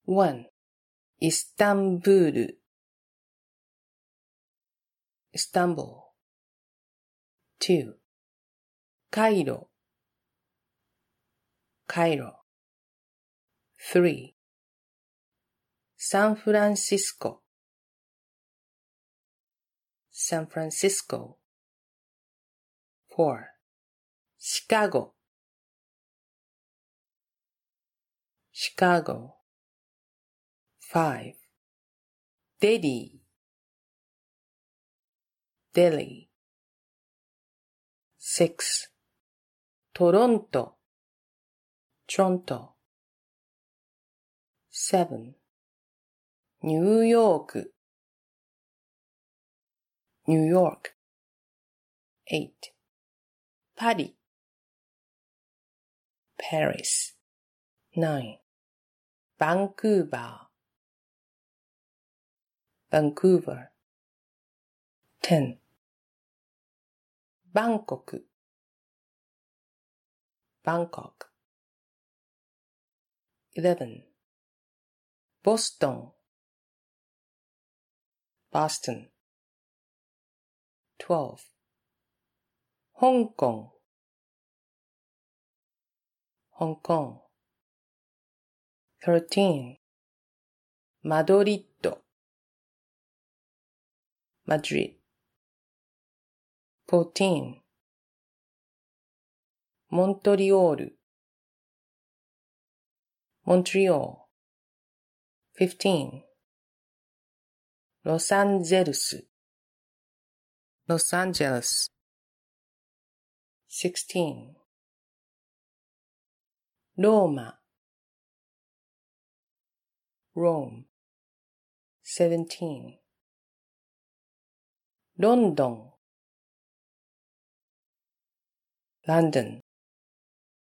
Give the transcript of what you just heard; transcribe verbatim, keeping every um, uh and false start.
one. イスタンブール Istanbul. two. カイロ Cairo. three. サンフランシスコ San Francisco. four. シカゴ Chicago. five. デリー Delhi. six. トロント Toronto. seven. ニューヨーク New York. eight. パリ Paris. nine. バンクーバー Vancouver. ten. バンコク Bangkok. eleven. ボストン Boston. twelve. 香港 Hong Kong. thirteen. マドリッド Madrid. fourteen. モントリオール Montreal. fifteen. ロサンゼルス Los Angeles. sixteen. ローマ Rome. seventeen. ロンドン London.